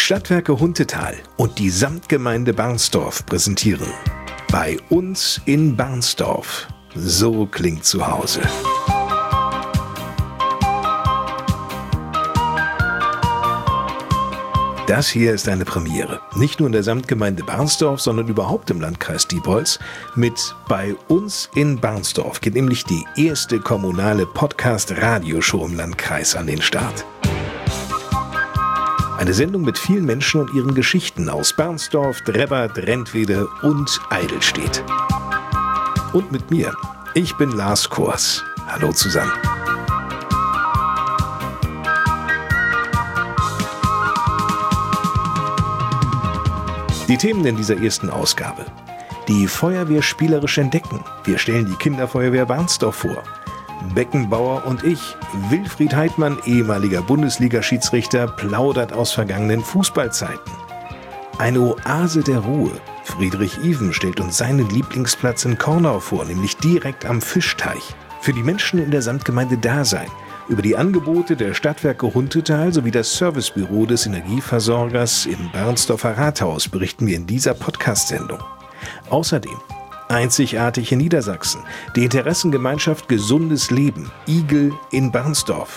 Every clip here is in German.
Stadtwerke Huntetal und die Samtgemeinde Barnsdorf präsentieren Bei uns in Barnsdorf. So klingt zu Hause. Das hier ist eine Premiere. Nicht nur in der Samtgemeinde Barnsdorf, sondern überhaupt im Landkreis Diepholz. Mit Bei uns in Barnsdorf geht nämlich die erste kommunale Podcast-Radioshow im Landkreis an den Start. Eine Sendung mit vielen Menschen und ihren Geschichten aus Barnsdorf, Drebbert, Rentwede und Eidelstedt. Und mit mir. Ich bin Lars Kors. Hallo zusammen. Die Themen in dieser ersten Ausgabe. Die Feuerwehr spielerisch entdecken. Wir stellen die Kinderfeuerwehr Barnsdorf vor. Beckenbauer und ich. Wilfried Heidmann, ehemaliger Bundesliga-Schiedsrichter, plaudert aus vergangenen Fußballzeiten. Eine Oase der Ruhe. Friedrich Even stellt uns seinen Lieblingsplatz in Kornau vor, nämlich direkt am Fischteich. Für die Menschen in der Samtgemeinde Dasein. Über die Angebote der Stadtwerke Huntetal sowie das Servicebüro des Energieversorgers im Barnsdorfer Rathaus berichten wir in dieser Podcast-Sendung. Außerdem einzigartig in Niedersachsen, die Interessengemeinschaft Gesundes Leben, Igel in Barnsdorf.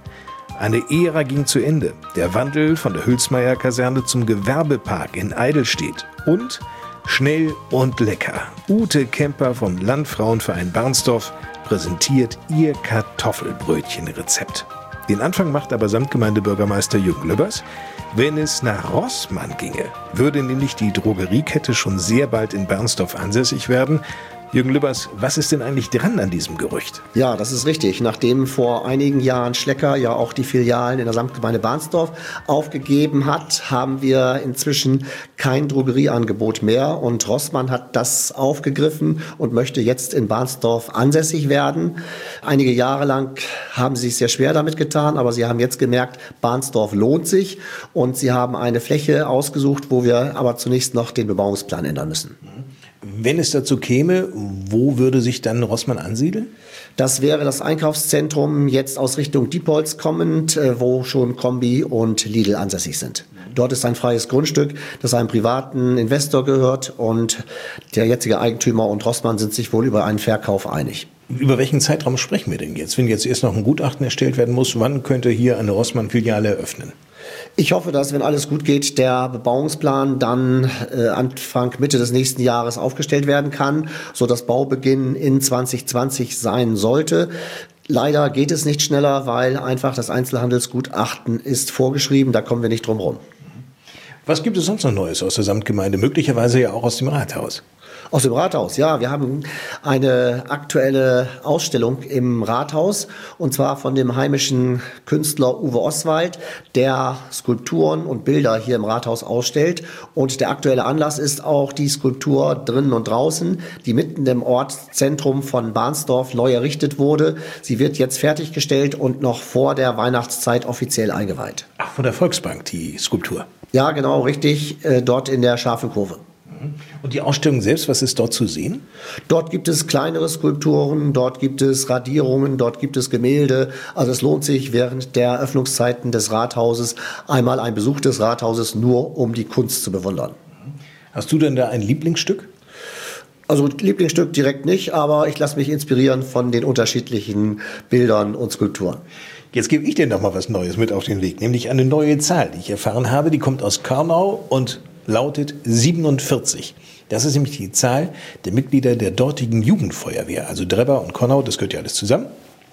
Eine Ära ging zu Ende, der Wandel von der Hülsmeyer-Kaserne zum Gewerbepark in Eidelstedt und schnell und lecker. Ute Kemper vom Landfrauenverein Barnsdorf präsentiert ihr Kartoffelbrötchenrezept. Den Anfang macht aber Samtgemeindebürgermeister Jürgen Lübbers. Wenn es nach Rossmann ginge, würde nämlich die Drogeriekette schon sehr bald in Barnsdorf ansässig werden. Jürgen Lübbers, was ist denn eigentlich dran an diesem Gerücht? Ja, das ist richtig. Nachdem vor einigen Jahren Schlecker ja auch die Filialen in der Samtgemeinde Barnsdorf aufgegeben hat, haben wir inzwischen kein Drogerieangebot mehr. Und Rossmann hat das aufgegriffen und möchte jetzt in Barnsdorf ansässig werden. Einige Jahre lang haben sie sich sehr schwer damit getan, aber sie haben jetzt gemerkt, Barnsdorf lohnt sich. Und sie haben eine Fläche ausgesucht, wo wir aber zunächst noch den Bebauungsplan ändern müssen. Wenn es dazu käme, wo würde sich dann Rossmann ansiedeln? Das wäre das Einkaufszentrum jetzt aus Richtung Diepholz kommend, wo schon Kombi und Lidl ansässig sind. Dort ist ein freies Grundstück, das einem privaten Investor gehört und der jetzige Eigentümer und Rossmann sind sich wohl über einen Verkauf einig. Über welchen Zeitraum sprechen wir denn jetzt? Wenn jetzt erst noch ein Gutachten erstellt werden muss, wann könnte hier eine Rossmann-Filiale eröffnen? Ich hoffe, dass, wenn alles gut geht, der Bebauungsplan dann Anfang, Mitte des nächsten Jahres aufgestellt werden kann, sodass Baubeginn in 2020 sein sollte. Leider geht es nicht schneller, weil einfach das Einzelhandelsgutachten ist vorgeschrieben, da kommen wir nicht drum rum. Was gibt es sonst noch Neues aus der Samtgemeinde, möglicherweise ja auch aus dem Rathaus? Aus dem Rathaus, ja. Wir haben eine aktuelle Ausstellung im Rathaus und zwar von dem heimischen Künstler Uwe Oswald, der Skulpturen und Bilder hier im Rathaus ausstellt. Und der aktuelle Anlass ist auch die Skulptur drinnen und draußen, die mitten im Ortszentrum von Barnsdorf neu errichtet wurde. Sie wird jetzt fertiggestellt und noch vor der Weihnachtszeit offiziell eingeweiht. Ach, von der Volksbank, die Skulptur? Ja, genau, richtig, dort in der scharfen Kurve. Und die Ausstellung selbst, was ist dort zu sehen? Dort gibt es kleinere Skulpturen, dort gibt es Radierungen, dort gibt es Gemälde. Also es lohnt sich während der Öffnungszeiten des Rathauses einmal ein Besuch des Rathauses nur, um die Kunst zu bewundern. Hast du denn da ein Lieblingsstück? Also Lieblingsstück direkt nicht, aber ich lasse mich inspirieren von den unterschiedlichen Bildern und Skulpturen. Jetzt gebe ich dir noch mal was Neues mit auf den Weg, nämlich eine neue Zahl, die ich erfahren habe. Die kommt aus Kornau und lautet 47. Das ist nämlich die Zahl der Mitglieder der dortigen Jugendfeuerwehr, also Drebber und Kornau, das gehört ja alles zusammen.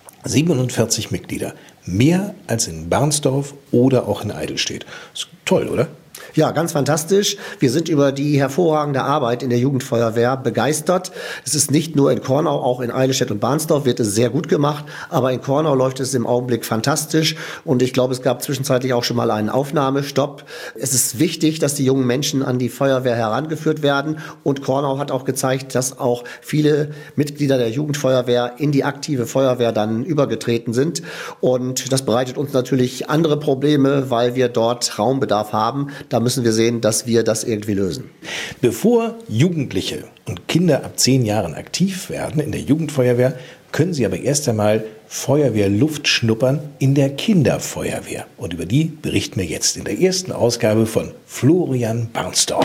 47 Mitglieder, mehr als in Barnsdorf oder auch in Eidelstedt. Ist toll, oder? Ja, ganz fantastisch. Wir sind über die hervorragende Arbeit in der Jugendfeuerwehr begeistert. Es ist nicht nur in Kornau, auch in Eidelstedt und Barnsdorf wird es sehr gut gemacht. Aber in Kornau läuft es im Augenblick fantastisch. Und ich glaube, es gab zwischenzeitlich auch schon mal einen Aufnahmestopp. Es ist wichtig, dass die jungen Menschen an die Feuerwehr herangeführt werden. Und Kornau hat auch gezeigt, dass auch viele Mitglieder der Jugendfeuerwehr in die aktive Feuerwehr dann übergetreten sind. Und das bereitet uns natürlich andere Probleme, weil wir dort Raumbedarf haben. Da müssen wir sehen, dass wir das irgendwie lösen. Bevor Jugendliche und Kinder ab 10 Jahren aktiv werden in der Jugendfeuerwehr, können Sie aber erst einmal Feuerwehrluft schnuppern in der Kinderfeuerwehr. Und über die berichten wir jetzt in der ersten Ausgabe von Florian Barnsdorf.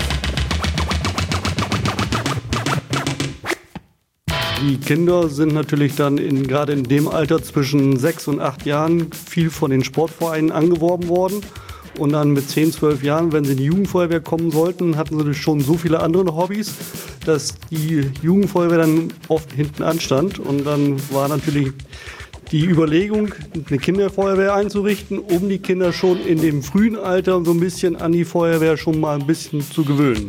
Die Kinder sind natürlich dann gerade in dem Alter zwischen 6 und 8 Jahren viel von den Sportvereinen angeworben worden. Und dann mit 10, 12 Jahren, wenn sie in die Jugendfeuerwehr kommen sollten, hatten sie schon so viele andere Hobbys, dass die Jugendfeuerwehr dann oft hinten anstand. Und dann war natürlich die Überlegung, eine Kinderfeuerwehr einzurichten, um die Kinder schon in dem frühen Alter so ein bisschen an die Feuerwehr schon mal ein bisschen zu gewöhnen.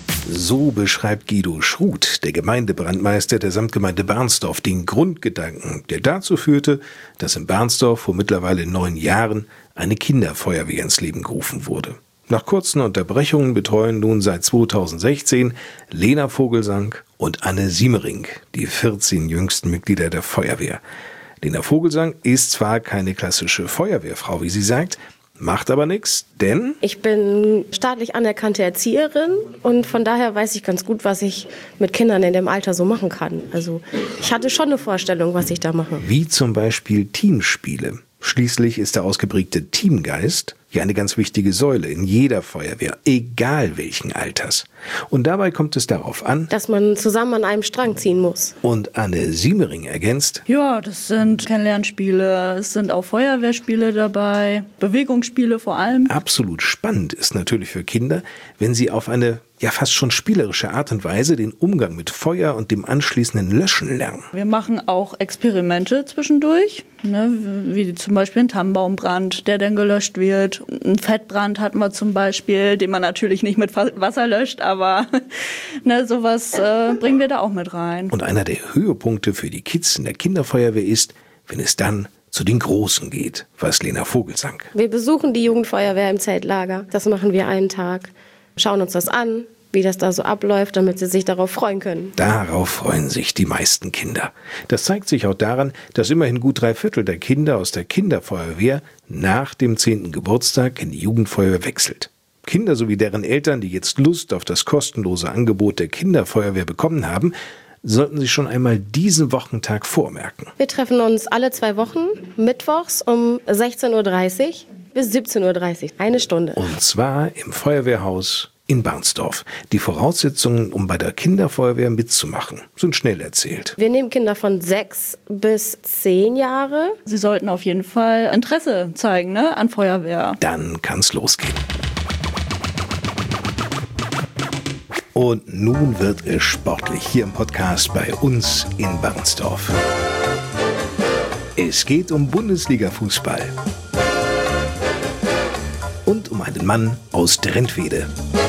So beschreibt Guido Schruth, der Gemeindebrandmeister der Samtgemeinde Barnsdorf, den Grundgedanken, der dazu führte, dass in Barnsdorf vor mittlerweile 9 Jahren eine Kinderfeuerwehr ins Leben gerufen wurde. Nach kurzen Unterbrechungen betreuen nun seit 2016 Lena Vogelsang und Anne Siemering, die 14 jüngsten Mitglieder der Feuerwehr. Lena Vogelsang ist zwar keine klassische Feuerwehrfrau, wie sie sagt, macht aber nichts, denn ich bin staatlich anerkannte Erzieherin und von daher weiß ich ganz gut, was ich mit Kindern in dem Alter so machen kann. Also ich hatte schon eine Vorstellung, was ich da mache. Wie zum Beispiel Teamspiele. Schließlich ist der ausgeprägte Teamgeist ja eine ganz wichtige Säule in jeder Feuerwehr, egal welchen Alters. Und dabei kommt es darauf an, dass man zusammen an einem Strang ziehen muss. Und Anne Siemering ergänzt: Ja, das sind Kennenlernspiele, es sind auch Feuerwehrspiele dabei, Bewegungsspiele vor allem. Absolut spannend ist natürlich für Kinder, wenn sie auf eine ja fast schon spielerische Art und Weise den Umgang mit Feuer und dem anschließenden Löschen lernen. Wir machen auch Experimente zwischendurch, wie zum Beispiel ein Tannenbaumbrand, der dann gelöscht wird. Ein Fettbrand hatten wir zum Beispiel, den man natürlich nicht mit Wasser löscht, aber sowas bringen wir da auch mit rein. Und einer der Höhepunkte für die Kids in der Kinderfeuerwehr ist, wenn es dann zu den Großen geht, weiß Lena Vogelsang. Wir besuchen die Jugendfeuerwehr im Zeltlager. Das machen wir einen Tag. Schauen uns das an, wie das da so abläuft, damit sie sich darauf freuen können. Darauf freuen sich die meisten Kinder. Das zeigt sich auch daran, dass immerhin gut 3/4 der Kinder aus der Kinderfeuerwehr nach dem 10. Geburtstag in die Jugendfeuerwehr wechselt. Kinder sowie deren Eltern, die jetzt Lust auf das kostenlose Angebot der Kinderfeuerwehr bekommen haben, sollten sich schon einmal diesen Wochentag vormerken. Wir treffen uns alle 2 Wochen, mittwochs um 16:30 Uhr bis 17:30 Uhr, eine Stunde. Und zwar im Feuerwehrhaus in Barnsdorf. Die Voraussetzungen, um bei der Kinderfeuerwehr mitzumachen, sind schnell erzählt. Wir nehmen Kinder von 6 bis 10 Jahre. Sie sollten auf jeden Fall Interesse zeigen, an Feuerwehr. Dann kann's losgehen. Und nun wird es sportlich hier im Podcast bei uns in Barnsdorf. Es geht um Bundesliga-Fußball. Und um einen Mann aus Drentwede.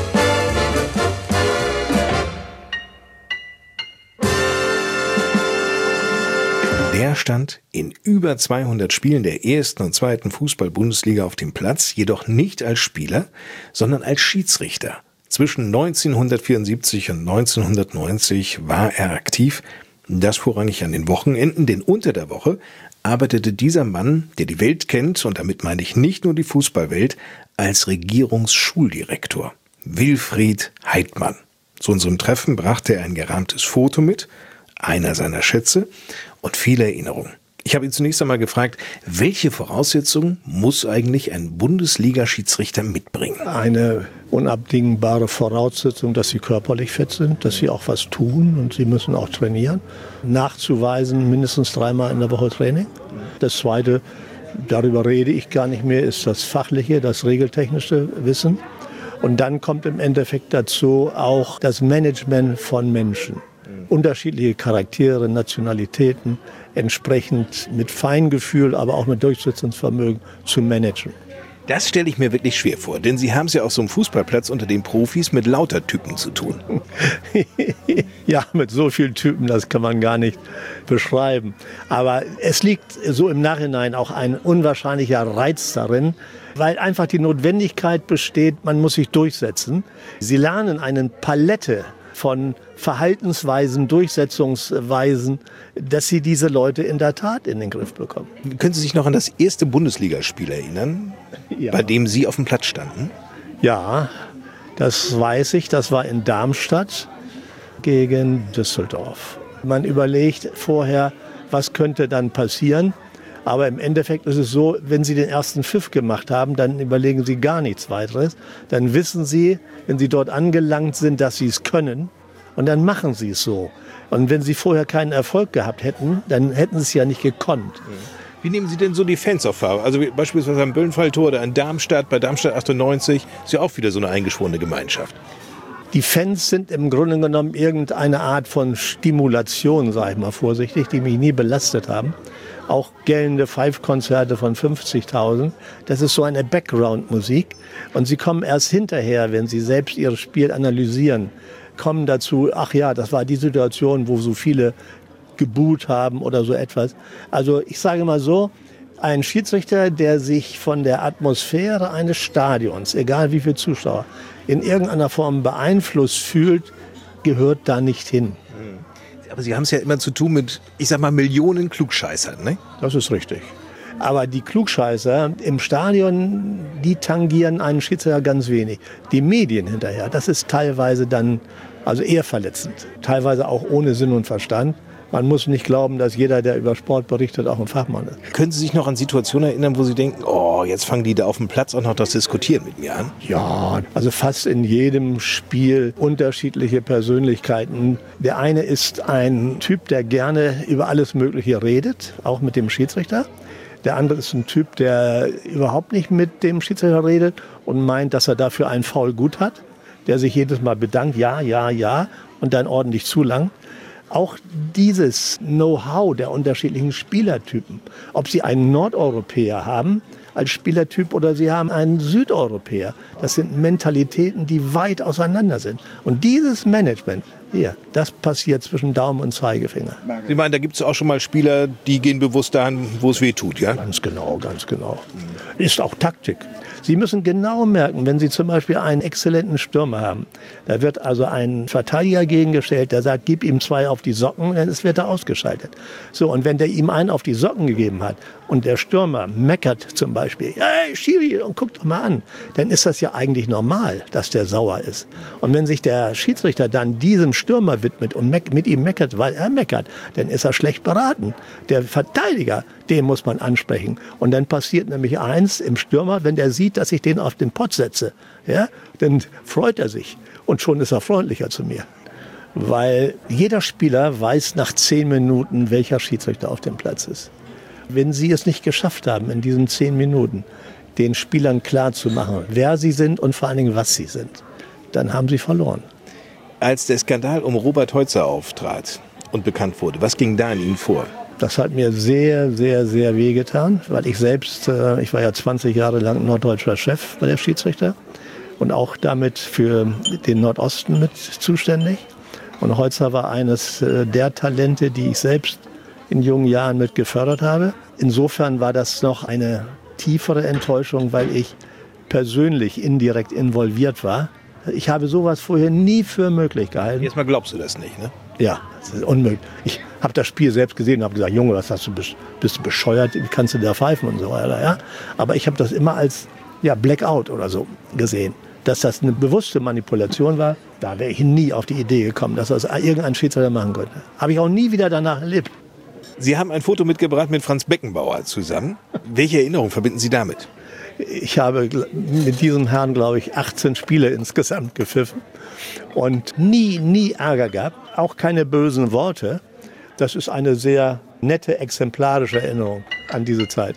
Der stand in über 200 Spielen der ersten und zweiten Fußball-Bundesliga auf dem Platz, jedoch nicht als Spieler, sondern als Schiedsrichter. Zwischen 1974 und 1990 war er aktiv, das vorrangig an den Wochenenden, denn unter der Woche arbeitete dieser Mann, der die Welt kennt, und damit meine ich nicht nur die Fußballwelt, als Regierungsschuldirektor. Wilfried Heidmann. Zu unserem Treffen brachte er ein gerahmtes Foto mit, einer seiner Schätze und viele Erinnerungen. Ich habe ihn zunächst einmal gefragt, welche Voraussetzungen muss eigentlich ein Bundesliga-Schiedsrichter mitbringen? Eine unabdingbare Voraussetzung, dass sie körperlich fit sind, dass sie auch was tun und sie müssen auch trainieren. Nachzuweisen mindestens 3-mal in der Woche Training. Das Zweite, darüber rede ich gar nicht mehr, ist das fachliche, das regeltechnische Wissen. Und dann kommt im Endeffekt dazu auch das Management von Menschen. Unterschiedliche Charaktere, Nationalitäten, entsprechend mit Feingefühl, aber auch mit Durchsetzungsvermögen zu managen. Das stelle ich mir wirklich schwer vor, denn Sie haben es ja auf so einem Fußballplatz unter den Profis mit lauter Typen zu tun. Ja, mit so vielen Typen, das kann man gar nicht beschreiben. Aber es liegt so im Nachhinein auch ein unwahrscheinlicher Reiz darin, weil einfach die Notwendigkeit besteht, man muss sich durchsetzen. Sie lernen eine Palette von Verhaltensweisen, Durchsetzungsweisen, dass sie diese Leute in der Tat in den Griff bekommen. Können Sie sich noch an das erste Bundesligaspiel erinnern, Ja. bei dem Sie auf dem Platz standen? Ja, das weiß ich. Das war in Darmstadt gegen Düsseldorf. Man überlegt vorher, was könnte dann passieren. Aber im Endeffekt ist es so, wenn Sie den ersten Pfiff gemacht haben, dann überlegen Sie gar nichts weiteres. Dann wissen Sie, wenn Sie dort angelangt sind, dass Sie es können. Und dann machen Sie es so. Und wenn Sie vorher keinen Erfolg gehabt hätten, dann hätten Sie es ja nicht gekonnt. Wie nehmen Sie denn so die Fans auf Farbe? Also beispielsweise am Böllenfalltor oder in Darmstadt, bei Darmstadt 98, ist ja auch wieder so eine eingeschworene Gemeinschaft. Die Fans sind im Grunde genommen irgendeine Art von Stimulation, sage ich mal vorsichtig, die mich nie belastet haben. Auch gellende Five-Konzerte von 50.000. Das ist so eine Background-Musik. Und sie kommen erst hinterher, wenn sie selbst ihr Spiel analysieren, kommen dazu, ach ja, das war die Situation, wo so viele geboot haben oder so etwas. Also ich sage mal so, ein Schiedsrichter, der sich von der Atmosphäre eines Stadions, egal wie viele Zuschauer, in irgendeiner Form beeinflusst fühlt, gehört da nicht hin. Aber Sie haben es ja immer zu tun mit, ich sag mal, Millionen Klugscheißern, ne? Das ist richtig. Aber die Klugscheißer im Stadion, die tangieren einen Schiedsrichter ganz wenig. Die Medien hinterher, das ist teilweise dann also eher verletzend. Teilweise auch ohne Sinn und Verstand. Man muss nicht glauben, dass jeder, der über Sport berichtet, auch ein Fachmann ist. Können Sie sich noch an Situationen erinnern, wo Sie denken, oh, jetzt fangen die da auf dem Platz auch noch das Diskutieren mit mir an? Ja, also fast in jedem Spiel unterschiedliche Persönlichkeiten. Der eine ist ein Typ, der gerne über alles Mögliche redet, auch mit dem Schiedsrichter. Der andere ist ein Typ, der überhaupt nicht mit dem Schiedsrichter redet und meint, dass er dafür einen Foul gut hat. Der sich jedes Mal bedankt, ja, und dann ordentlich zulangt. Auch dieses Know-how der unterschiedlichen Spielertypen, ob Sie einen Nordeuropäer haben als Spielertyp oder Sie haben einen Südeuropäer, das sind Mentalitäten, die weit auseinander sind. Und dieses Management, hier, das passiert zwischen Daumen und Zeigefinger. Sie meinen, da gibt es auch schon mal Spieler, die gehen bewusst dahin, wo es weh tut, ja? Ganz genau. Ist auch Taktik. Sie müssen genau merken, wenn Sie zum Beispiel einen exzellenten Stürmer haben, da wird also ein Verteidiger gegengestellt, der sagt, gib ihm 2 auf die Socken, dann wird er ausgeschaltet. So, und wenn der ihm einen auf die Socken gegeben hat und der Stürmer meckert zum Beispiel, hey Schiri, und guck doch mal an, dann ist das ja eigentlich normal, dass der sauer ist. Und wenn sich der Schiedsrichter dann diesem Stürmer widmet und mit ihm meckert, weil er meckert, dann ist er schlecht beraten. Der Verteidiger, den muss man ansprechen. Und dann passiert nämlich eins im Stürmer, wenn der sieht, dass ich den auf den Pott setze, ja, dann freut er sich. Und schon ist er freundlicher zu mir. Weil jeder Spieler weiß nach 10 Minuten, welcher Schiedsrichter auf dem Platz ist. Wenn Sie es nicht geschafft haben, in diesen 10 Minuten den Spielern klar zu machen, wer sie sind und vor allen Dingen, was sie sind, dann haben sie verloren. Als der Skandal um Robert Heutzer auftrat und bekannt wurde, was ging da in Ihnen vor? Das hat mir sehr, sehr, sehr wehgetan, weil ich selbst, ich war ja 20 Jahre lang norddeutscher Chef bei der Schiedsrichter und auch damit für den Nordosten mit zuständig. Und Heutzer war eines der Talente, die ich selbst in jungen Jahren mit gefördert habe. Insofern war das noch eine tiefere Enttäuschung, weil ich persönlich indirekt involviert war. Ich habe sowas vorher nie für möglich gehalten. Jetzt mal glaubst du das nicht, ne? Ja, das ist unmöglich. Ich habe das Spiel selbst gesehen und habe gesagt, Junge, was hast du, bist du bescheuert, wie kannst du da pfeifen und so weiter. Ja? Aber ich habe das immer als Blackout oder so gesehen. Dass das eine bewusste Manipulation war, da wäre ich nie auf die Idee gekommen, dass das irgendein Schiedsrichter machen könnte. Habe ich auch nie wieder danach erlebt. Sie haben ein Foto mitgebracht mit Franz Beckenbauer zusammen. Welche Erinnerung verbinden Sie damit? Ich habe mit diesem Herrn, glaube ich, 18 Spiele insgesamt gepfiffen und nie Ärger gehabt, auch keine bösen Worte. Das ist eine sehr nette, exemplarische Erinnerung an diese Zeit.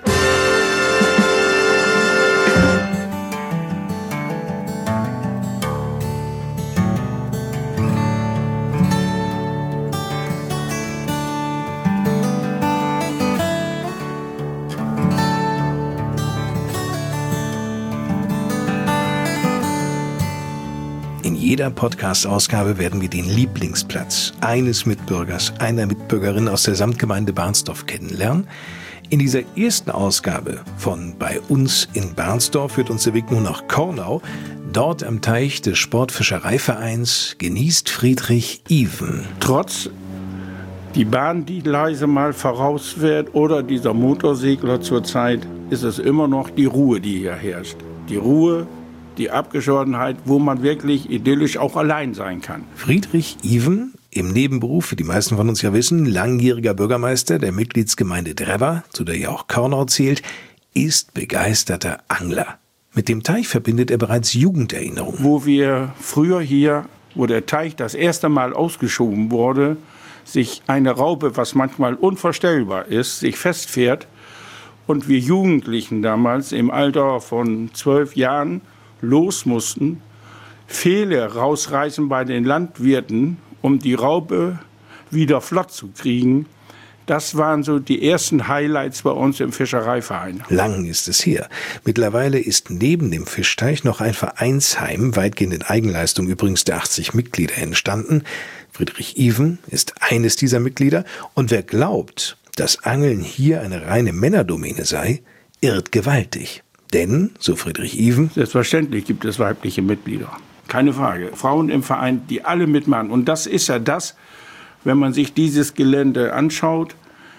In jeder Podcast-Ausgabe werden wir den Lieblingsplatz eines Mitbürgers, einer Mitbürgerin aus der Samtgemeinde Barnsdorf kennenlernen. In dieser ersten Ausgabe von Bei uns in Barnsdorf führt uns der Weg nun nach Kornau. Dort am Teich des Sportfischereivereins genießt Friedrich Even. Trotz die Bahn, die leise mal voraus wird oder dieser Motorsegler zurzeit, ist es immer noch die Ruhe, die hier herrscht. Die Ruhe, die Abgeschottenheit, wo man wirklich idyllisch auch allein sein kann. Friedrich Even im Nebenberuf, wie die meisten von uns ja wissen, langjähriger Bürgermeister der Mitgliedsgemeinde Drevver, zu der ja auch Körnau zählt, ist begeisterter Angler. Mit dem Teich verbindet er bereits Jugenderinnerungen. Wo wir früher hier, wo der Teich das erste Mal ausgeschoben wurde, sich eine Raupe, was manchmal unvorstellbar ist, sich festfährt und wir Jugendlichen damals im Alter von 12 Jahren los mussten, Pfähle rausreißen bei den Landwirten, um die Raupe wieder flott zu kriegen. Das waren so die ersten Highlights bei uns im Fischereiverein. Lang ist es her. Mittlerweile ist neben dem Fischteich noch ein Vereinsheim, weitgehend in Eigenleistung übrigens der 80 Mitglieder, entstanden. Friedrich Even ist eines dieser Mitglieder. Und wer glaubt, dass Angeln hier eine reine Männerdomäne sei, irrt gewaltig. Denn, so Friedrich Even, selbstverständlich gibt es weibliche Mitglieder. Keine Frage. Frauen im Verein, die alle mitmachen. Und das ist ja das, wenn man sich dieses Gelände anschaut,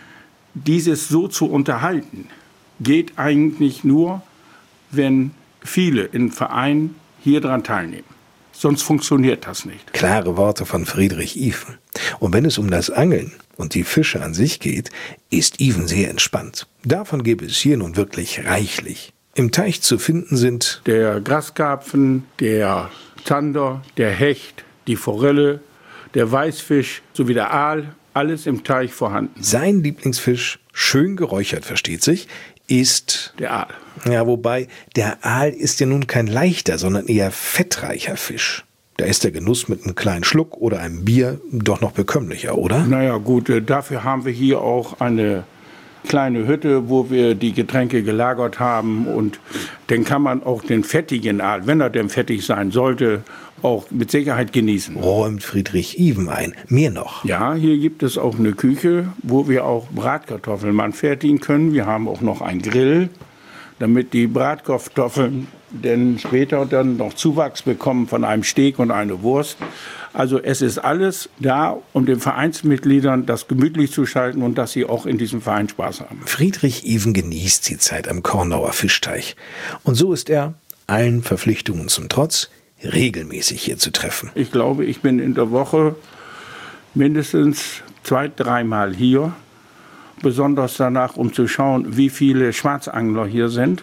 dieses so zu unterhalten, geht eigentlich nur, wenn viele im Verein hier dran teilnehmen. Sonst funktioniert das nicht. Klare Worte von Friedrich Even. Und wenn es um das Angeln und die Fische an sich geht, ist Even sehr entspannt. Davon gäbe es hier nun wirklich reichlich. Im Teich zu finden sind der Graskarpfen, der Zander, der Hecht, die Forelle, der Weißfisch sowie der Aal, alles im Teich vorhanden. Sein Lieblingsfisch, schön geräuchert, versteht sich, ist der Aal. Ja, wobei der Aal ist ja nun kein leichter, sondern eher fettreicher Fisch. Da ist der Genuss mit einem kleinen Schluck oder einem Bier doch noch bekömmlicher, oder? Naja gut, dafür haben wir hier auch eine kleine Hütte, wo wir die Getränke gelagert haben, und dann kann man auch den fettigen Aal, wenn er denn fettig sein sollte, auch mit Sicherheit genießen. Räumt Friedrich Even ein. Mehr noch. Ja, hier gibt es auch eine Küche, wo wir auch Bratkartoffeln anfertigen können. Wir haben auch noch einen Grill, damit die Bratkartoffeln denn später dann noch Zuwachs bekommen von einem Steak und einer Wurst. Also es ist alles da, um den Vereinsmitgliedern das gemütlich zu schalten und dass sie auch in diesem Verein Spaß haben. Friedrich Even genießt die Zeit am Körnauer Fischteich. Und so ist er, allen Verpflichtungen zum Trotz, regelmäßig hier zu treffen. Ich glaube, ich bin in der Woche mindestens 2-3 Mal hier. Besonders danach, um zu schauen, wie viele Schwarzangler hier sind.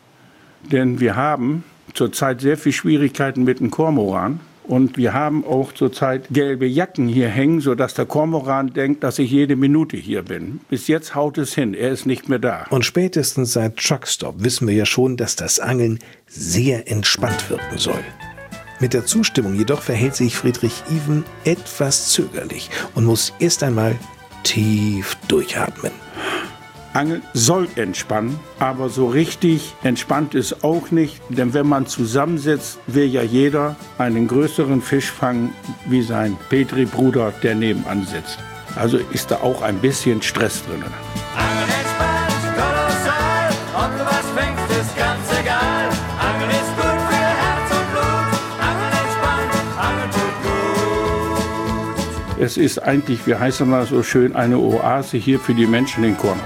Denn wir haben zurzeit sehr viele Schwierigkeiten mit dem Kormoran. Und wir haben auch zurzeit gelbe Jacken hier hängen, sodass der Kormoran denkt, dass ich jede Minute hier bin. Bis jetzt haut es hin, er ist nicht mehr da. Und spätestens seit Truckstop wissen wir ja schon, dass das Angeln sehr entspannt wirken soll. Mit der Zustimmung jedoch verhält sich Friedrich Even etwas zögerlich und muss erst einmal tief durchatmen. Angeln soll entspannen, aber so richtig entspannt ist auch nicht. Denn wenn man zusammensetzt, will ja jeder einen größeren Fisch fangen wie sein Petri-Bruder, der nebenan sitzt. Also ist da auch ein bisschen Stress drin. Angeln entspannt, kolossal, ob du was fängst, ist ganz egal. Angeln ist gut für Herz und Blut, Angeln entspannt, Angeln tut gut. Es ist eigentlich, wie heißt es mal so schön, eine Oase hier für die Menschen in Körnau.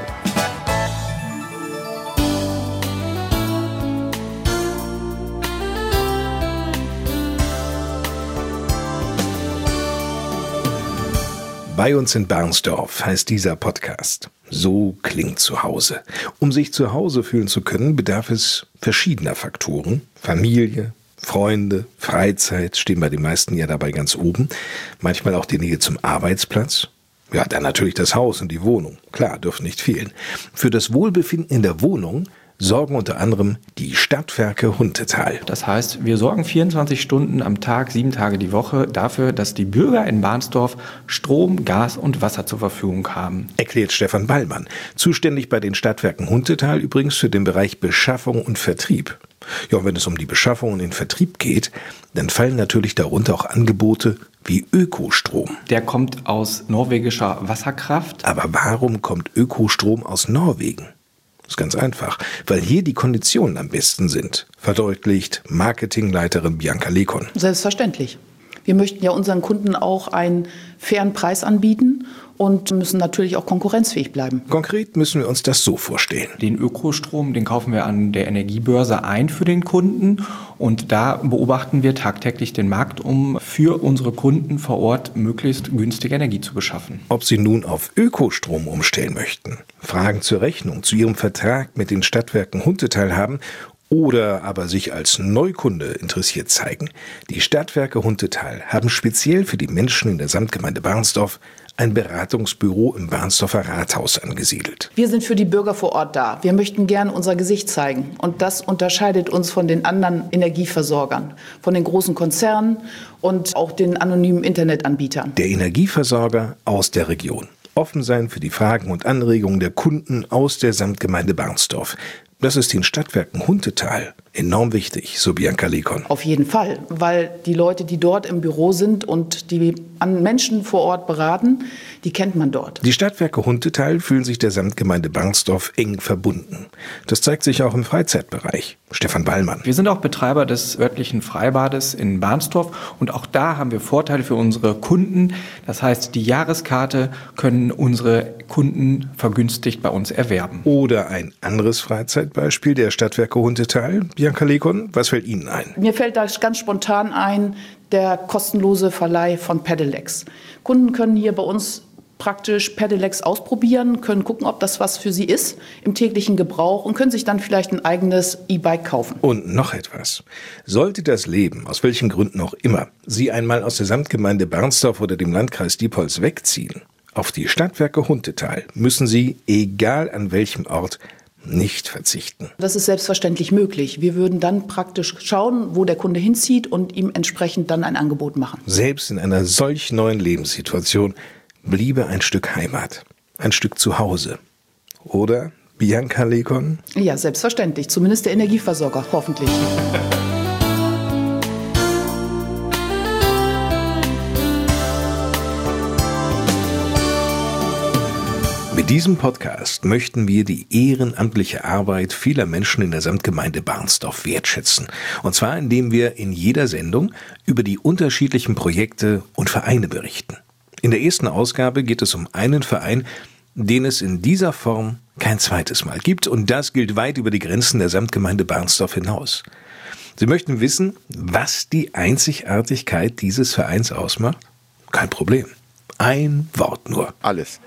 Bei uns in Barnsdorf heißt dieser Podcast. So klingt zu Hause. Um sich zu Hause fühlen zu können, bedarf es verschiedener Faktoren. Familie, Freunde, Freizeit stehen bei den meisten ja dabei ganz oben. Manchmal auch die Nähe zum Arbeitsplatz. Ja, dann natürlich das Haus und die Wohnung. Klar, dürfen nicht fehlen. Für das Wohlbefinden in der Wohnung sorgen unter anderem die Stadtwerke Huntetal. Das heißt, wir sorgen 24 Stunden am Tag, 7 Tage die Woche dafür, dass die Bürger in Barnsdorf Strom, Gas und Wasser zur Verfügung haben. Erklärt Stefan Ballmann, zuständig bei den Stadtwerken Huntetal übrigens für den Bereich Beschaffung und Vertrieb. Ja, und wenn es um die Beschaffung und den Vertrieb geht, dann fallen natürlich darunter auch Angebote wie Ökostrom. Der kommt aus norwegischer Wasserkraft. Aber warum kommt Ökostrom aus Norwegen? Das ist ganz einfach, weil hier die Konditionen am besten sind, verdeutlicht Marketingleiterin Bianca Lekon. Selbstverständlich. Wir möchten ja unseren Kunden auch einen fairen Preis anbieten und müssen natürlich auch konkurrenzfähig bleiben. Konkret müssen wir uns das so vorstellen. Den Ökostrom, den kaufen wir an der Energiebörse ein für den Kunden und da beobachten wir tagtäglich den Markt, um für unsere Kunden vor Ort möglichst günstige Energie zu beschaffen. Ob Sie nun auf Ökostrom umstellen möchten, Fragen zur Rechnung, zu Ihrem Vertrag mit den Stadtwerken Huntetal haben oder aber sich als Neukunde interessiert zeigen, die Stadtwerke Huntetal haben speziell für die Menschen in der Samtgemeinde Barnsdorf ein Beratungsbüro im Barnsdorfer Rathaus angesiedelt. Wir sind für die Bürger vor Ort da. Wir möchten gerne unser Gesicht zeigen. Und das unterscheidet uns von den anderen Energieversorgern, von den großen Konzernen und auch den anonymen Internetanbietern. Der Energieversorger aus der Region. Offen sein für die Fragen und Anregungen der Kunden aus der Samtgemeinde Barnsdorf. Das ist den Stadtwerken Huntetal enorm wichtig, so Bianca Lekon. Auf jeden Fall, weil die Leute, die dort im Büro sind und die an Menschen vor Ort beraten, die kennt man dort. Die Stadtwerke Huntetal fühlen sich der Samtgemeinde Barnsdorf eng verbunden. Das zeigt sich auch im Freizeitbereich. Stefan Ballmann. Wir sind auch Betreiber des örtlichen Freibades in Barnsdorf und auch da haben wir Vorteile für unsere Kunden. Das heißt, die Jahreskarte können unsere Kunden vergünstigt bei uns erwerben. Oder ein anderes Freizeitbeispiel der Stadtwerke Huntetal. Bianca Lekon, was fällt Ihnen ein? Mir fällt da ganz spontan ein, der kostenlose Verleih von Pedelecs. Kunden können hier bei uns praktisch Pedelecs ausprobieren, können gucken, ob das was für sie ist im täglichen Gebrauch und können sich dann vielleicht ein eigenes E-Bike kaufen. Und noch etwas. Sollte das Leben, aus welchen Gründen auch immer, Sie einmal aus der Samtgemeinde Barnsdorf oder dem Landkreis Diepholz wegziehen, auf die Stadtwerke Huntetal müssen Sie, egal an welchem Ort, nicht verzichten. Das ist selbstverständlich möglich. Wir würden dann praktisch schauen, wo der Kunde hinzieht und ihm entsprechend dann ein Angebot machen. Selbst in einer solch neuen Lebenssituation bliebe ein Stück Heimat, ein Stück Zuhause. Oder, Bianca Lekon? Ja, selbstverständlich. Zumindest der Energieversorger, hoffentlich. Mit diesem Podcast möchten wir die ehrenamtliche Arbeit vieler Menschen in der Samtgemeinde Barnsdorf wertschätzen. Und zwar, indem wir in jeder Sendung über die unterschiedlichen Projekte und Vereine berichten. In der ersten Ausgabe geht es um einen Verein, den es in dieser Form kein zweites Mal gibt. Und das gilt weit über die Grenzen der Samtgemeinde Barnsdorf hinaus. Sie möchten wissen, was die Einzigartigkeit dieses Vereins ausmacht? Kein Problem. Ein Wort nur. Alles.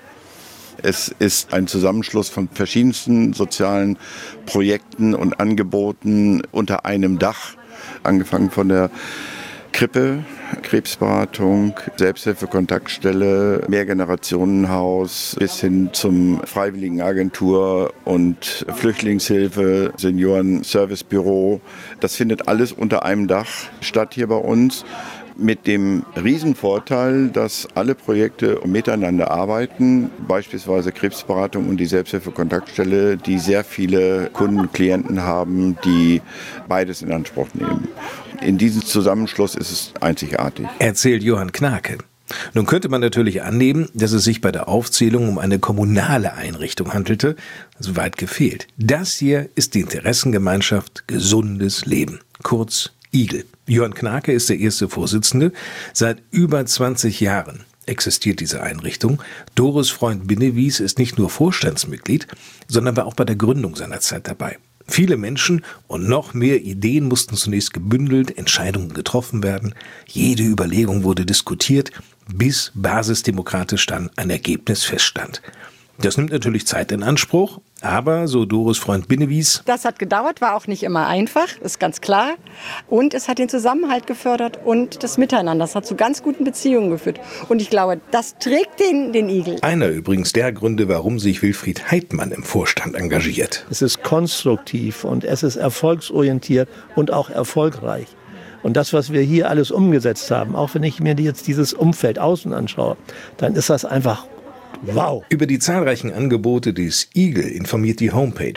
Es ist ein Zusammenschluss von verschiedensten sozialen Projekten und Angeboten unter einem Dach, angefangen von der Krippe, Krebsberatung, Selbsthilfe-Kontaktstelle, Mehrgenerationenhaus bis hin zum Freiwilligenagentur und Flüchtlingshilfe, Senioren-Servicebüro. Das findet alles unter einem Dach statt hier bei uns. Mit dem Riesenvorteil, dass alle Projekte miteinander arbeiten, beispielsweise Krebsberatung und die Selbsthilfe-Kontaktstelle, die sehr viele Kunden, Klienten haben, die beides in Anspruch nehmen. In diesem Zusammenschluss ist es einzigartig. Erzählt Johann Knake. Nun könnte man natürlich annehmen, dass es sich bei der Aufzählung um eine kommunale Einrichtung handelte. So weit gefehlt. Das hier ist die Interessengemeinschaft Gesundes Leben, kurz IGL. Johann Knake ist der erste Vorsitzende. Seit über 20 Jahren existiert diese Einrichtung. Doris Freund-Binnewies ist nicht nur Vorstandsmitglied, sondern war auch bei der Gründung seiner Zeit dabei. Viele Menschen und noch mehr Ideen mussten zunächst gebündelt, Entscheidungen getroffen werden. Jede Überlegung wurde diskutiert, bis basisdemokratisch dann ein Ergebnis feststand. Das nimmt natürlich Zeit in Anspruch, aber, so Doris Freund-Binnewies, das hat gedauert, war auch nicht immer einfach, ist ganz klar. Und es hat den Zusammenhalt gefördert und das Miteinander. Das hat zu ganz guten Beziehungen geführt. Und ich glaube, das trägt den IGL. Einer übrigens der Gründe, warum sich Wilfried Heidmann im Vorstand engagiert. Es ist konstruktiv und es ist erfolgsorientiert und auch erfolgreich. Und das, was wir hier alles umgesetzt haben, auch wenn ich mir jetzt dieses Umfeld außen anschaue, dann ist das einfach wow. Über die zahlreichen Angebote des IGL informiert die Homepage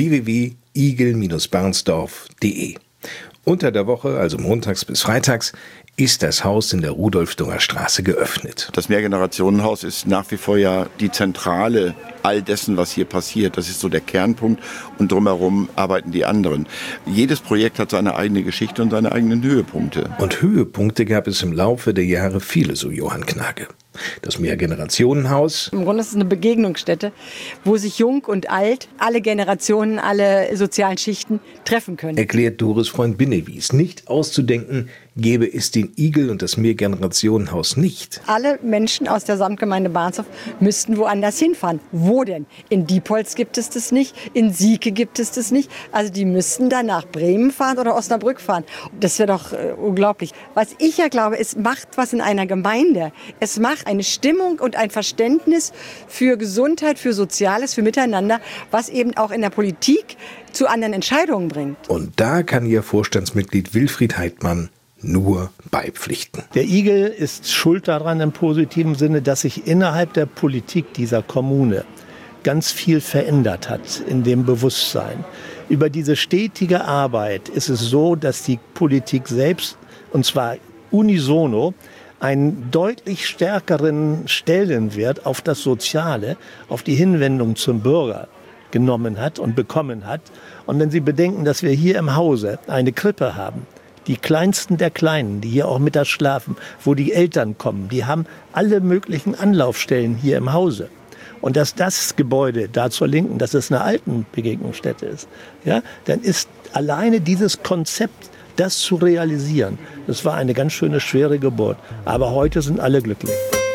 www.igl-barnsdorf.de. Unter der Woche, also montags bis freitags, ist das Haus in der Rudolf-Dunger Straße geöffnet. Das Mehrgenerationenhaus ist nach wie vor ja die Zentrale all dessen, was hier passiert. Das ist so der Kernpunkt und drumherum arbeiten die anderen. Jedes Projekt hat seine eigene Geschichte und seine eigenen Höhepunkte. Und Höhepunkte gab es im Laufe der Jahre viele, so Johann Knake. Das Mehrgenerationenhaus. Im Grunde ist es eine Begegnungsstätte, wo sich Jung und Alt, alle Generationen, alle sozialen Schichten treffen können. Erklärt Doris Freund-Binnewies. Nicht auszudenken, gäbe es den Igel und das Mehrgenerationenhaus nicht. Alle Menschen aus der Samtgemeinde Barnsdorf müssten woanders hinfahren. Wo denn? In Diepholz gibt es das nicht, in Sieke gibt es das nicht. Also die müssten dann nach Bremen fahren oder Osnabrück fahren. Das wäre doch unglaublich. Was ich ja glaube, es macht was in einer Gemeinde. Es macht eine Stimmung und ein Verständnis für Gesundheit, für Soziales, für Miteinander, was eben auch in der Politik zu anderen Entscheidungen bringt. Und da kann Ihr Vorstandsmitglied Wilfried Heidmann nur beipflichten. Der Igel ist schuld daran im positiven Sinne, dass sich innerhalb der Politik dieser Kommune ganz viel verändert hat in dem Bewusstsein. Über diese stetige Arbeit ist es so, dass die Politik selbst, und zwar unisono, einen deutlich stärkeren Stellenwert auf das Soziale, auf die Hinwendung zum Bürger genommen hat und bekommen hat. Und wenn Sie bedenken, dass wir hier im Hause eine Krippe haben, die Kleinsten der Kleinen, die hier auch mittags schlafen, wo die Eltern kommen, die haben alle möglichen Anlaufstellen hier im Hause. Und dass das Gebäude da zur Linken, dass es eine Altenbegegnungsstätte ist, ja, dann ist alleine dieses Konzept, das zu realisieren, das war eine ganz schöne, schwere Geburt. Aber heute sind alle glücklich.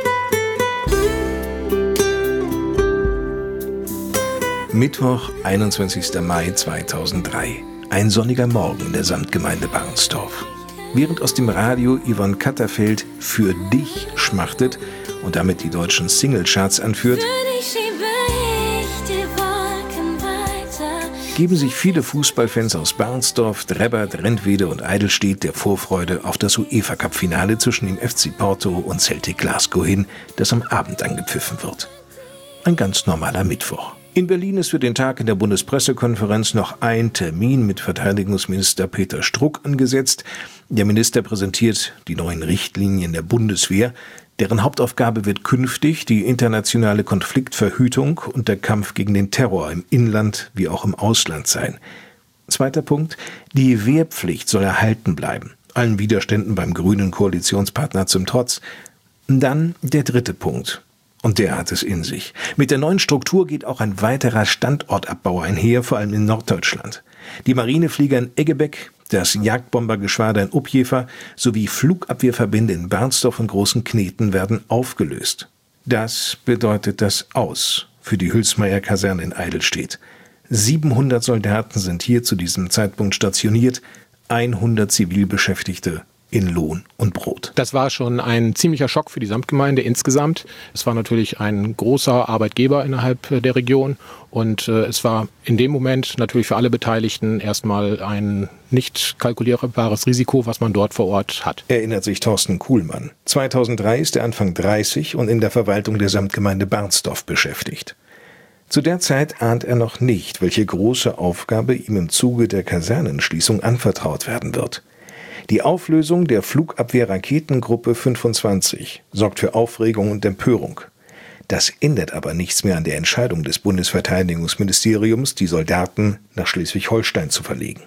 Mittwoch, 21. Mai 2003. Ein sonniger Morgen in der Samtgemeinde Barnsdorf. Während aus dem Radio Yvonne Katterfeld für dich schmachtet und damit die deutschen Singlecharts anführt, geben sich viele Fußballfans aus Barnsdorf, Drebbert, Rentwede und Eidelstedt der Vorfreude auf das UEFA-Cup-Finale zwischen dem FC Porto und Celtic Glasgow hin, das am Abend angepfiffen wird. Ein ganz normaler Mittwoch. In Berlin ist für den Tag in der Bundespressekonferenz noch ein Termin mit Verteidigungsminister Peter Struck angesetzt. Der Minister präsentiert die neuen Richtlinien der Bundeswehr. Deren Hauptaufgabe wird künftig die internationale Konfliktverhütung und der Kampf gegen den Terror im Inland wie auch im Ausland sein. Zweiter Punkt: Die Wehrpflicht soll erhalten bleiben, allen Widerständen beim grünen Koalitionspartner zum Trotz. Dann der dritte Punkt. Und der hat es in sich. Mit der neuen Struktur geht auch ein weiterer Standortabbau einher, vor allem in Norddeutschland. Die Marineflieger in Eggebeck, das Jagdbombergeschwader in Upjever sowie Flugabwehrverbände in Barnsdorf und Großen Kneten werden aufgelöst. Das bedeutet das Aus für die Hülsmeyer-Kaserne in Eidelstedt. 700 Soldaten sind hier zu diesem Zeitpunkt stationiert, 100 Zivilbeschäftigte in Lohn und Brot. Das war schon ein ziemlicher Schock für die Samtgemeinde insgesamt. Es war natürlich ein großer Arbeitgeber innerhalb der Region und es war in dem Moment natürlich für alle Beteiligten erstmal ein nicht kalkulierbares Risiko, was man dort vor Ort hat. Erinnert sich Thorsten Kuhlmann. 2003 ist er Anfang 30 und in der Verwaltung der Samtgemeinde Barnsdorf beschäftigt. Zu der Zeit ahnt er noch nicht, welche große Aufgabe ihm im Zuge der Kasernenschließung anvertraut werden wird. Die Auflösung der Flugabwehr-Raketengruppe 25 sorgt für Aufregung und Empörung. Das ändert aber nichts mehr an der Entscheidung des Bundesverteidigungsministeriums, die Soldaten nach Schleswig-Holstein zu verlegen.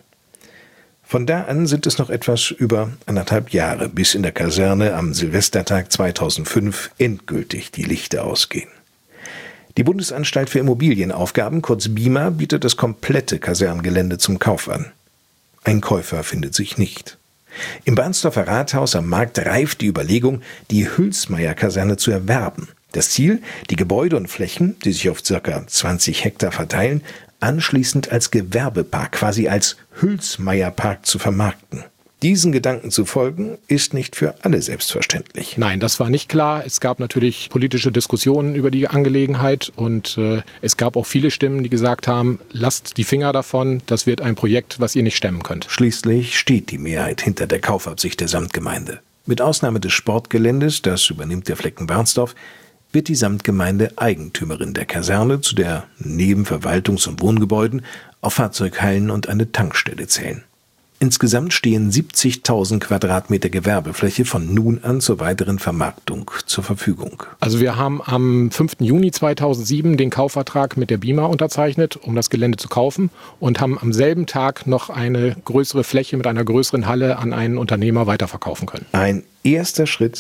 Von da an sind es noch etwas über 1,5 Jahre, bis in der Kaserne am Silvestertag 2005 endgültig die Lichter ausgehen. Die Bundesanstalt für Immobilienaufgaben, kurz BIMA, bietet das komplette Kasernengelände zum Kauf an. Ein Käufer findet sich nicht. Im Barnsdorfer Rathaus am Markt reift die Überlegung, die Hülsmeyer-Kaserne zu erwerben. Das Ziel: die Gebäude und Flächen, die sich auf ca. 20 Hektar verteilen, anschließend als Gewerbepark, quasi als Hülsmeyer-Park zu vermarkten. Diesen Gedanken zu folgen, ist nicht für alle selbstverständlich. Nein, das war nicht klar. Es gab natürlich politische Diskussionen über die Angelegenheit und es gab auch viele Stimmen, die gesagt haben, lasst die Finger davon, das wird ein Projekt, was ihr nicht stemmen könnt. Schließlich steht die Mehrheit hinter der Kaufabsicht der Samtgemeinde. Mit Ausnahme des Sportgeländes, das übernimmt der Flecken Barnsdorf, wird die Samtgemeinde Eigentümerin der Kaserne, zu der neben Verwaltungs- und Wohngebäuden auch Fahrzeughallen und eine Tankstelle zählen. Insgesamt stehen 70.000 Quadratmeter Gewerbefläche von nun an zur weiteren Vermarktung zur Verfügung. Also wir haben am 5. Juni 2007 den Kaufvertrag mit der BIMA unterzeichnet, um das Gelände zu kaufen und haben am selben Tag noch eine größere Fläche mit einer größeren Halle an einen Unternehmer weiterverkaufen können. Ein erster Schritt,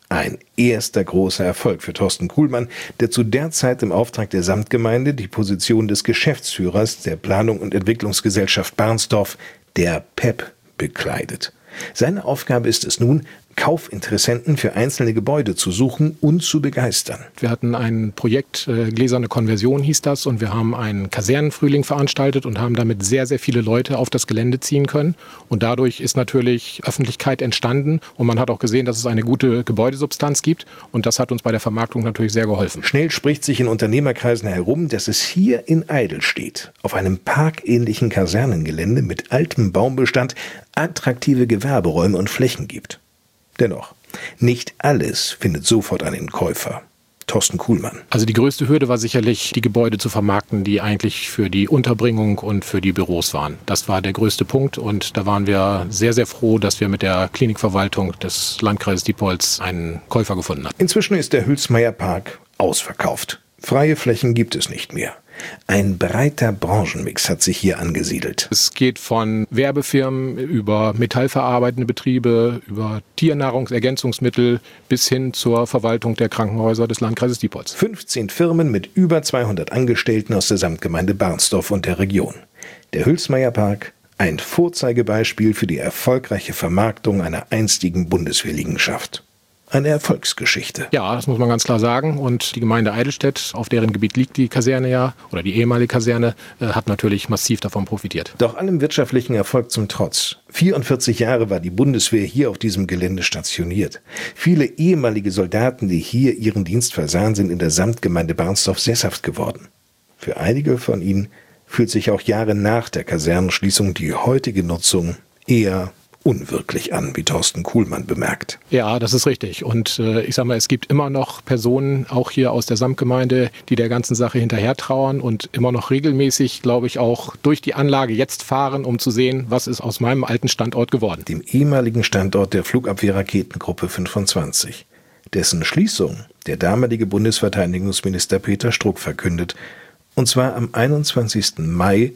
Ein erster großer Erfolg für Thorsten Kuhlmann, der zu der Zeit im Auftrag der Samtgemeinde die Position des Geschäftsführers der Planung und Entwicklungsgesellschaft Barnsdorf, der PEP, bekleidet. Seine Aufgabe ist es nun, Kaufinteressenten für einzelne Gebäude zu suchen und zu begeistern. Wir hatten ein Projekt, Gläserne Konversion hieß das, und wir haben einen Kasernenfrühling veranstaltet und haben damit sehr, sehr viele Leute auf das Gelände ziehen können. Und dadurch ist natürlich Öffentlichkeit entstanden und man hat auch gesehen, dass es eine gute Gebäudesubstanz gibt, und das hat uns bei der Vermarktung natürlich sehr geholfen. Schnell spricht sich in Unternehmerkreisen herum, dass es hier in Eidelstedt auf einem parkähnlichen Kasernengelände mit altem Baumbestand attraktive Gewerberäume und Flächen gibt. Dennoch, nicht alles findet sofort einen Käufer. Thorsten Kuhlmann. Also die größte Hürde war sicherlich, die Gebäude zu vermarkten, die eigentlich für die Unterbringung und für die Büros waren. Das war der größte Punkt, und da waren wir sehr, sehr froh, dass wir mit der Klinikverwaltung des Landkreises Diepholz einen Käufer gefunden haben. Inzwischen ist der Hülsmeyer Park ausverkauft. Freie Flächen gibt es nicht mehr. Ein breiter Branchenmix hat sich hier angesiedelt. Es geht von Werbefirmen über metallverarbeitende Betriebe, über Tiernahrungsergänzungsmittel bis hin zur Verwaltung der Krankenhäuser des Landkreises Diepholz. 15 Firmen mit über 200 Angestellten aus der Samtgemeinde Barnsdorf und der Region. Der Hülsmeyer Park, ein Vorzeigebeispiel für die erfolgreiche Vermarktung einer einstigen Bundeswehrliegenschaft. Eine Erfolgsgeschichte. Ja, das muss man ganz klar sagen. Und die Gemeinde Eidelstedt, auf deren Gebiet liegt die Kaserne ja, oder die ehemalige Kaserne, hat natürlich massiv davon profitiert. Doch allem wirtschaftlichen Erfolg zum Trotz. 44 Jahre war die Bundeswehr hier auf diesem Gelände stationiert. Viele ehemalige Soldaten, die hier ihren Dienst versahen, sind in der Samtgemeinde Barnsdorf sesshaft geworden. Für einige von ihnen fühlt sich auch Jahre nach der Kasernenschließung die heutige Nutzung eher unwirklich an, wie Thorsten Kuhlmann bemerkt. Ja, das ist richtig. Und ich sage mal, es gibt immer noch Personen, auch hier aus der Samtgemeinde, die der ganzen Sache hinterher trauern und immer noch regelmäßig, glaube ich, auch durch die Anlage jetzt fahren, um zu sehen, was ist aus meinem alten Standort geworden. Dem ehemaligen Standort der Flugabwehrraketengruppe 25. Dessen Schließung der damalige Bundesverteidigungsminister Peter Struck verkündet. Und zwar am 21. Mai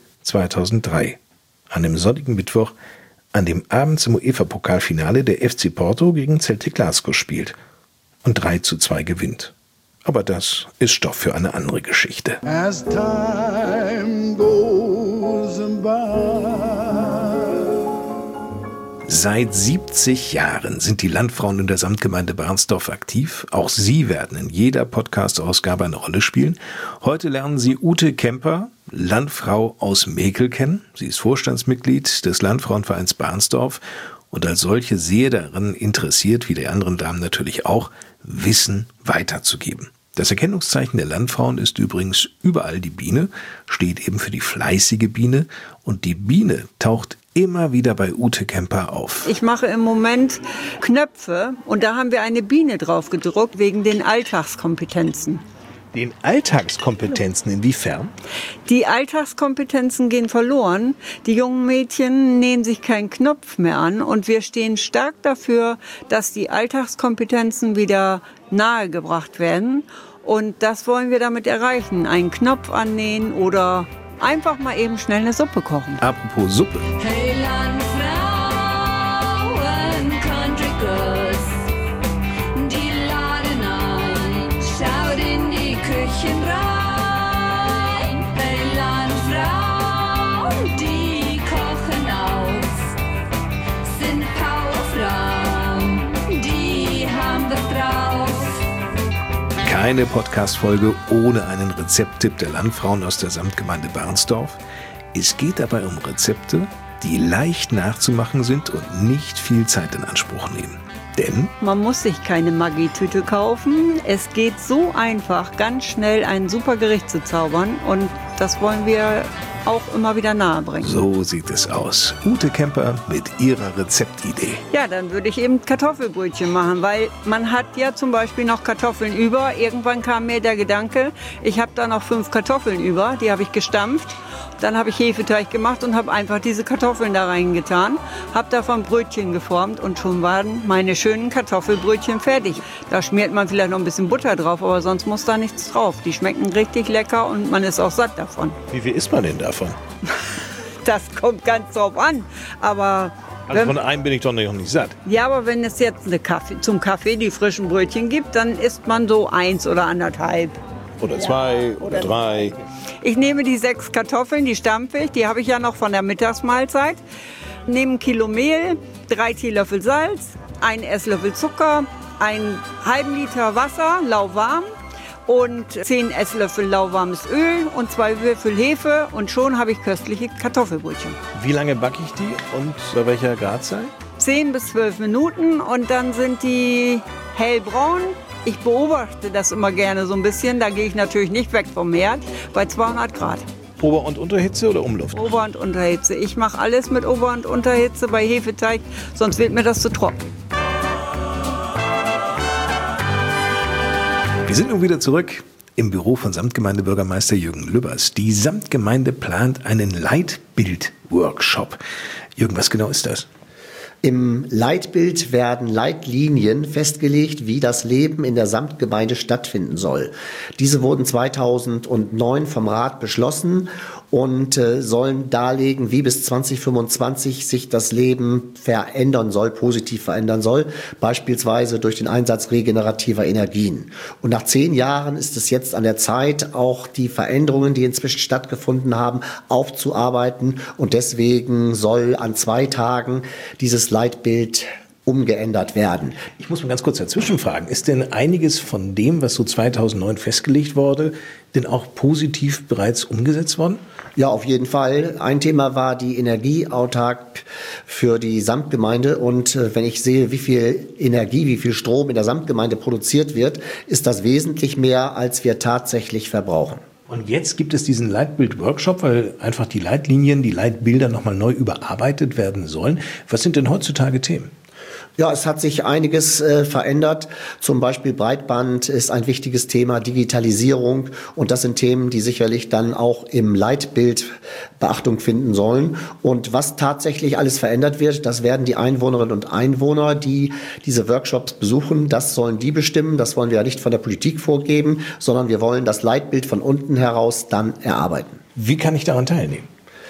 2003. An dem sonnigen Mittwoch, an dem abends im UEFA-Pokalfinale der FC Porto gegen Celtic Glasgow spielt und 3:2 gewinnt. Aber das ist Stoff für eine andere Geschichte. As time goes by. Seit 70 Jahren sind die Landfrauen in der Samtgemeinde Barnsdorf aktiv. Auch sie werden in jeder Podcast-Ausgabe eine Rolle spielen. Heute lernen Sie Ute Kemper, Landfrau aus Mekel, kennen. Sie ist Vorstandsmitglied des Landfrauenvereins Barnsdorf und als solche sehr daran interessiert, wie die anderen Damen natürlich auch, Wissen weiterzugeben. Das Erkennungszeichen der Landfrauen ist übrigens überall die Biene, steht eben für die fleißige Biene, und die Biene taucht immer wieder bei Ute Kemper auf. Ich mache im Moment Knöpfe und da haben wir eine Biene drauf gedruckt wegen den Alltagskompetenzen. Den Alltagskompetenzen inwiefern? Die Alltagskompetenzen gehen verloren. Die jungen Mädchen nähen sich keinen Knopf mehr an und wir stehen stark dafür, dass die Alltagskompetenzen wieder nahegebracht werden. Und das wollen wir damit erreichen. Einen Knopf annähen oder einfach mal eben schnell eine Suppe kochen. Apropos Suppe. Hey Landfrauen, Country Girls, die laden ein, schaut in die Küchen rein. Hey Landfrauen, die kochen aus, sind Powerfrauen, die haben wir drauf. Keine Podcast-Folge ohne einen Rezepttipp der Landfrauen aus der Samtgemeinde Barnsdorf. Es geht dabei um Rezepte, die leicht nachzumachen sind und nicht viel Zeit in Anspruch nehmen. Denn man muss sich keine Maggi-Tüte kaufen. Es geht so einfach, ganz schnell ein super Gericht zu zaubern. Und das wollen wir auch immer wieder nahebringen. So sieht es aus. Ute Kemper mit ihrer Rezeptidee. Ja, dann würde ich eben Kartoffelbrötchen machen, weil man hat ja zum Beispiel noch Kartoffeln über. Irgendwann kam mir der Gedanke, ich habe da noch 5 Kartoffeln über, die habe ich gestampft. Dann habe ich Hefeteig gemacht und habe einfach diese Kartoffeln da reingetan, habe davon Brötchen geformt und schon waren meine schönen Kartoffelbrötchen fertig. Da schmiert man vielleicht noch ein bisschen Butter drauf, aber sonst muss da nichts drauf. Die schmecken richtig lecker und man ist auch satt davon. Wie viel isst man denn davon? Das kommt ganz drauf an, aber Also von einem bin ich doch noch nicht satt. Ja, aber wenn es jetzt zum Kaffee die frischen Brötchen gibt, dann isst man so 1 oder 1,5. Oder 2 oder 3. Ich nehme die 6 Kartoffeln, die stampfe ich, die habe ich ja noch von der Mittagsmahlzeit. Nehme 1 Kilo Mehl, 3 Teelöffel Salz, 1 Esslöffel Zucker, einen halben Liter Wasser, lauwarm, und 10 Esslöffel lauwarmes Öl und 2 Würfel Hefe und schon habe ich köstliche Kartoffelbrötchen. Wie lange backe ich die und bei welcher Gradzahl? 10 bis 12 Minuten und dann sind die hellbraun. Ich beobachte das immer gerne so ein bisschen, da gehe ich natürlich nicht weg vom Herd, bei 200 Grad. Ober- und Unterhitze oder Umluft? Ober- und Unterhitze. Ich mache alles mit Ober- und Unterhitze bei Hefeteig, sonst wird mir das zu trocken. Wir sind nun wieder zurück im Büro von Samtgemeindebürgermeister Jürgen Lübbers. Die Samtgemeinde plant einen Leitbild-Workshop. Jürgen, was genau ist das? Im Leitbild werden Leitlinien festgelegt, wie das Leben in der Samtgemeinde stattfinden soll. Diese wurden 2009 vom Rat beschlossen und sollen darlegen, wie bis 2025 sich das Leben verändern soll, positiv verändern soll, beispielsweise durch den Einsatz regenerativer Energien. Und nach 10 Jahren ist es jetzt an der Zeit, auch die Veränderungen, die inzwischen stattgefunden haben, aufzuarbeiten. Und deswegen soll an 2 Tagen dieses Leitbild umgeändert werden. Ich muss mal ganz kurz dazwischen fragen. Ist denn einiges von dem, was so 2009 festgelegt wurde, denn auch positiv bereits umgesetzt worden? Ja, auf jeden Fall. Ein Thema war die Energieautark für die Samtgemeinde. Und wenn ich sehe, wie viel Energie, wie viel Strom in der Samtgemeinde produziert wird, ist das wesentlich mehr, als wir tatsächlich verbrauchen. Und jetzt gibt es diesen Leitbild-Workshop, weil einfach die Leitlinien, die Leitbilder nochmal neu überarbeitet werden sollen. Was sind denn heutzutage Themen? Ja, es hat sich einiges verändert. Zum Beispiel Breitband ist ein wichtiges Thema, Digitalisierung. Und das sind Themen, die sicherlich dann auch im Leitbild Beachtung finden sollen. Und was tatsächlich alles verändert wird, das werden die Einwohnerinnen und Einwohner, die diese Workshops besuchen, das sollen die bestimmen. Das wollen wir ja nicht von der Politik vorgeben, sondern wir wollen das Leitbild von unten heraus dann erarbeiten. Wie kann ich daran teilnehmen?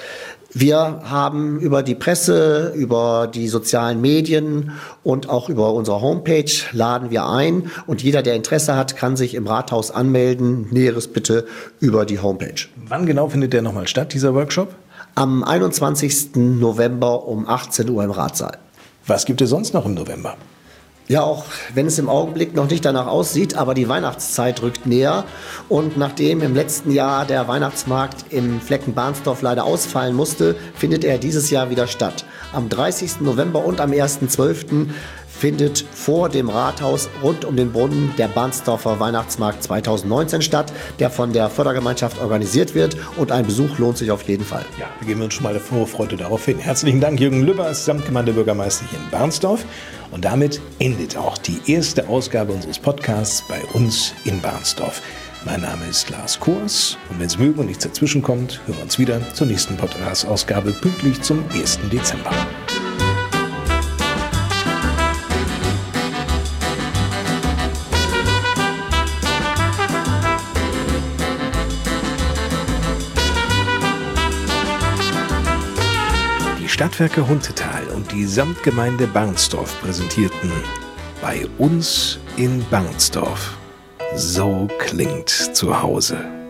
Wir haben über die Presse, über die sozialen Medien und auch über unsere Homepage laden wir ein. Und jeder, der Interesse hat, kann sich im Rathaus anmelden. Näheres bitte über die Homepage. Wann genau findet der nochmal statt, dieser Workshop? Am 21. November um 18 Uhr im Ratssaal. Was gibt es sonst noch im November? Ja, auch wenn es im Augenblick noch nicht danach aussieht, aber die Weihnachtszeit rückt näher. Und nachdem im letzten Jahr der Weihnachtsmarkt im Flecken Bahnsdorf leider ausfallen musste, findet er dieses Jahr wieder statt. Am 30. November und am 1.12. findet vor dem Rathaus rund um den Brunnen der Bahnsdorfer Weihnachtsmarkt 2019 statt, der von der Fördergemeinschaft organisiert wird. Und ein Besuch lohnt sich auf jeden Fall. Ja, wir geben uns schon mal der Vorfreude darauf hin. Herzlichen Dank, Jürgen Lübbers, Samtgemeindebürgermeister hier in Bahnsdorf. Und damit endet auch die erste Ausgabe unseres Podcasts bei uns in Bahnsdorf. Mein Name ist Lars Kors und wenn es mögen und nichts dazwischen kommt, hören wir uns wieder zur nächsten Podcast-Ausgabe pünktlich zum 1. Dezember. Stadtwerke Huntetal und die Samtgemeinde Bahnsdorf präsentierten bei uns in Bahnsdorf. So klingt zu Hause.